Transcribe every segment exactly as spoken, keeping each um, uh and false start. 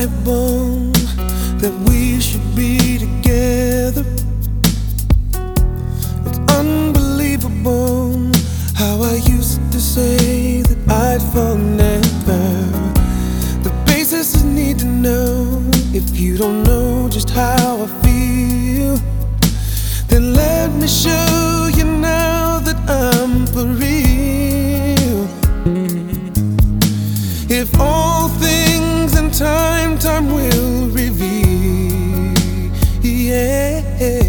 incredible that we should be together. It's unbelievable how I used to say that I'd fall never. The basis is need to know. If you don't know just how I feel, then let me show you now that I'm for real. If all things in time, time will reveal. Yeah,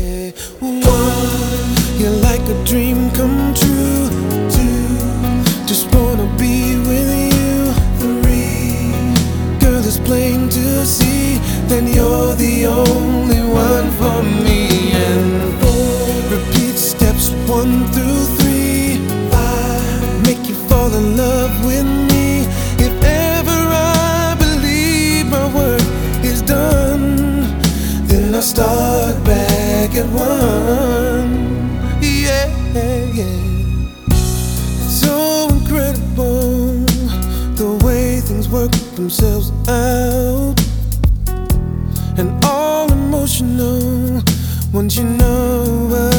one, you're like a dream come true. Two, just wanna be with you. Three, girl, it's plain to see, then you're the only one for me. And four, repeat steps one through three. Five, make you fall in love with me. If ever I believe my work is done, then I'll start back at one. Yeah, yeah. It's so incredible the way things work themselves out, and all emotional once you know what